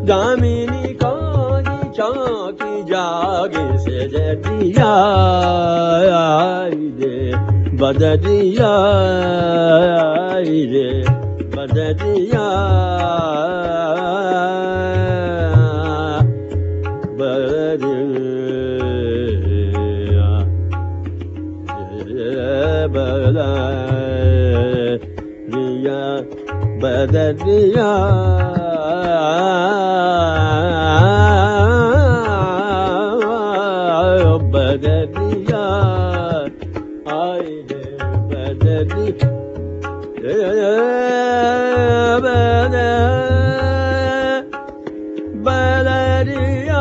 दामिनी काली चाकी जागे से जदिया रे बदरिया रे बदरिया बदरिया बदरिया बदरिया आए रे बदरिया बदरिया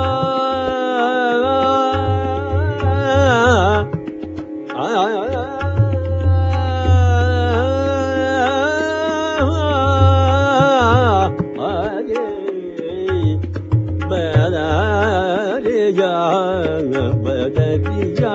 बदरिया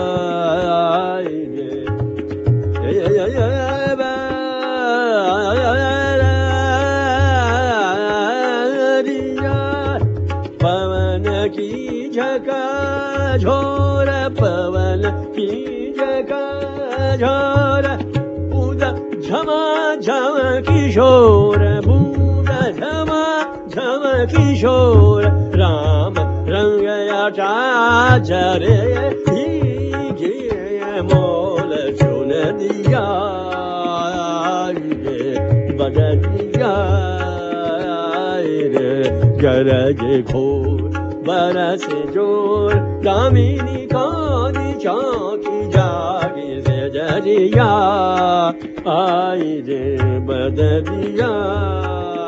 पवन की झका झोर पवन की झका झोर बूंद झमा झम किशोर बूंद झमा झम किशोर राम रंग चाचरे भीगे मोल चुन दिया रे बदरिया रे गरज घोर बरस जोर दामिनी काली चाकी जागे से जरिया आई रे बदरिया